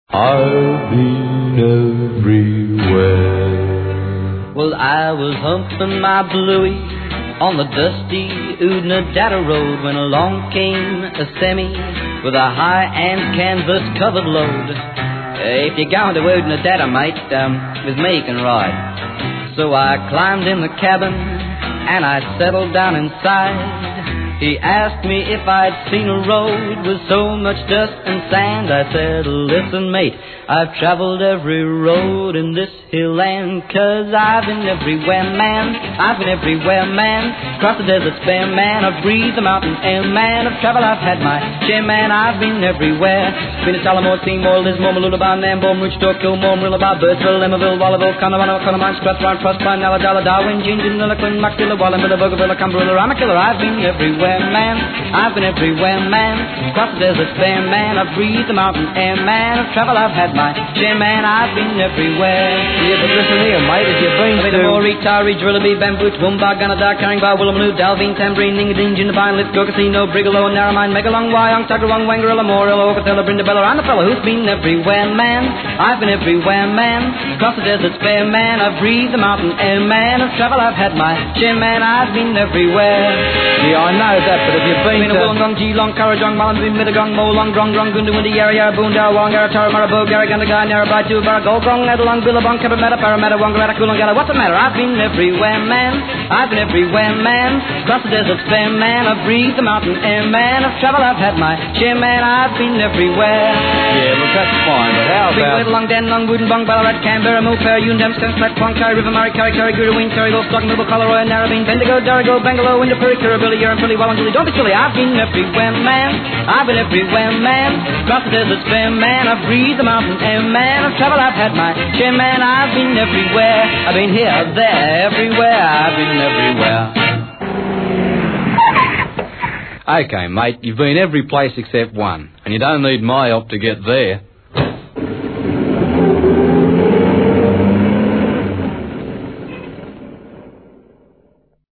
I've been everywhere. Well, I was humping my bluey on the dusty Oodnadatta Road when along came a semi with a high-end canvas-covered load. If you're going to Oodnadatta, mate, with me you can ride. So I climbed in the cabin and I settled down inside. He asked me if I'd seen a road with so much dust and sand. I said, listen, mate, I've traveled every road in this hill land, 'cause I've been everywhere, man. I've been everywhere, man. Across the desert bare, man. I've breathed the mountain air, man. Of travel I've had my share, man. I've been everywhere. Been to Tullamore, Seymour, Lismore, Mooloolaba, Nambour, Rochester, Kilmore, Marillaba, Birdsville, Emmaville, Wallaville, Connemara, Connemara, Strathroy, Frostpine, Alladala, Darwin, Gingin, Lilliquin, Maxilla, Wallumbilla, Bougainville, Cumberland, I'm a killer. I've been everywhere, man. I've been everywhere, man. Across the desert bare, man. I've breathed the mountain air, man. Of travel I've had my share, man. I've been everywhere. Yeah, but listen here, mate, if you've been to Moree, Taree, Drillaby, Bamboo, Woombar, Gunnedah, Caringbah, Willamoo, Dalveen, Tambourine, Ningadeen, Jinnabine, Lithgow, Casino, Brigalow, Narromine, Megalong, Wyong, Tuggerongue, Wangarilla, Morilla, Ocatella, Brindabella. I'm the fellow who's been everywhere, man. I've been everywhere, man. Across the desert bare, man. I've breathed the mountain air, man. Of travel I've had my share, man. I've been everywhere. Yeah, I know that, but if you've been to Wollongong, Geelong, Currajong, Mullanby, Mittagong, Molong, Grong, Grong, Gunda, Windy, Yarra, Yarra, Boondara, Wongara, Tara, Marabou, Garragundagai, Narrabri, Tubara, Golgrong, Nedalong, Billabong, Cabramatta, Parramatta, Wongarata, Coolangatta. What's the matter? I've been everywhere, man. I've been everywhere, man. Across the desert fair, man. I've breathed the mountain air, man. Of travel I've had my share, man. I've been everywhere. Yeah, look, that's fine, but how about... Long, Dandenong, Woodenbong, Ballarat, Canberra, Moolfair, Yundam, Skunksmack, Clonkai, River Murray, Curry, Gurraween, Terrigal, Stock, Middle, Collaroy, Narrabeen, Bendigo, Darrigo, Bangalore, Winderpuri, Kirribilli, Urunpilly, Wallanjilly. Don't be silly, I've been everywhere, man. I've been everywhere, man. Across the desert fair, man. I've breathed the mountain air, man. Of travel I've had my share, man. I've been everywhere. I've been here, there, everywhere. I've been everywhere. Okay, mate, you've been every place except one, and you don't need my help to get there.